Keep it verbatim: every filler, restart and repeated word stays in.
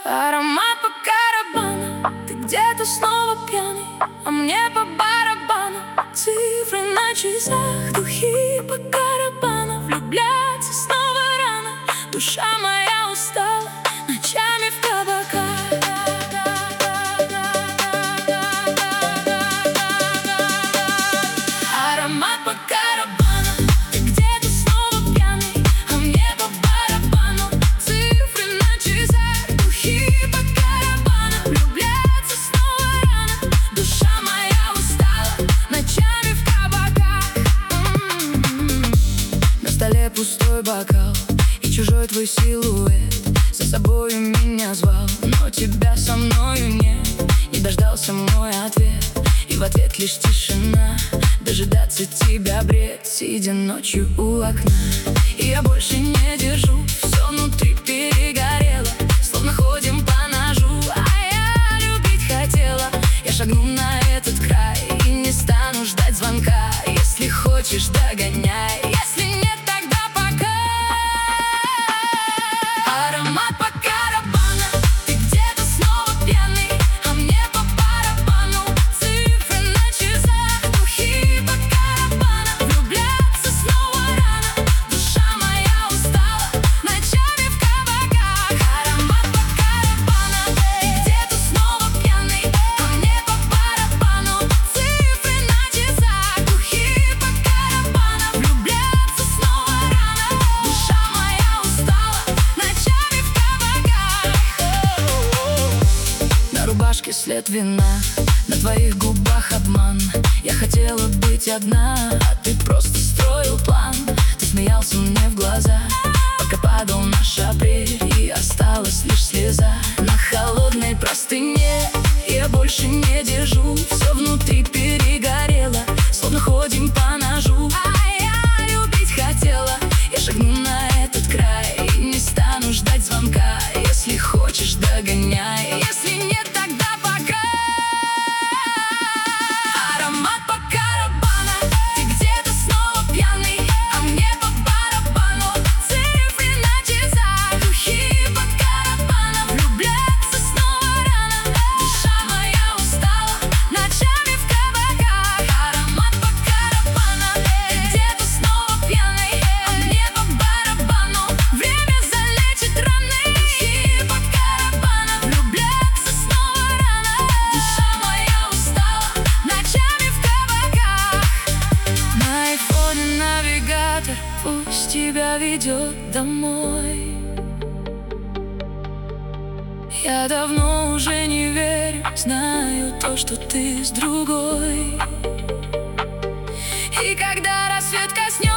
Аромат по карабану, ты где-то снова пьяный, а мне по барабану цифры на часах, духи по карабану. Влюбляться снова рано, душа моя устала ночами в кабаках. Аромат по карабану, ты где-то снова пьяный, а мне по барабану цифры на часах, духи по карабану. Влюбляться снова рано, душа моя устала ночами в кабаках. М-м-м. На столе пустой бокал и чужой твой силуэт за собою меня звал, но тебя со мною нет. Не дождался мой ответ, и в ответ лишь тишина. Дожидаться тебя бред, сидя ночью у окна. И я больше не держу, все внутри перегорело, словно ходим по ножу. А я любить хотела, я шагну на этот край и не стану ждать звонка. Если хочешь, догоняй, если нет, тогда пока. Аромат по карабану, ты где-то снова пьяный, а мне по барабану цифры на часах, духи по карабану. Влюбляться снова рано, душа моя устала ночами в кабаках. Аромат по карабану, ты где-то снова пьяный, а мне по барабану цифры на часах, духи по карабану. Влюбляться снова рано, душа моя устала ночами в кабаках. На рубашке след вина, на твоих губах обман. Я хотела быть одна, а ты просто строил план. Ты смеялся мне в глаза, пока падал наш апрель, и осталась лишь слеза на холодной простыне. Я больше не держу, все внутри перегорело, словно ходим по ножу. А я любить хотела, я шагну на этот край и не стану ждать звонка. Если хочешь, догоняй, если нет, тогда пока. Аромат по карабану, ты где-то снова пьяный, а мне по барабану цифры на часах, духи по карабану. Влюбляться снова рано, душа моя устала ночами в кабаках. Аромат по карабану, ты где-то снова пьяный, а мне по барабану время залечит раны. Духи по карабану. Влюбляться снова рано, душа моя устала ночами в кабаках. На айфоне навигатор, пусть тебя ведет домой. Я давно уже не верю, знаю то, что ты с другой. И когда рассвет коснется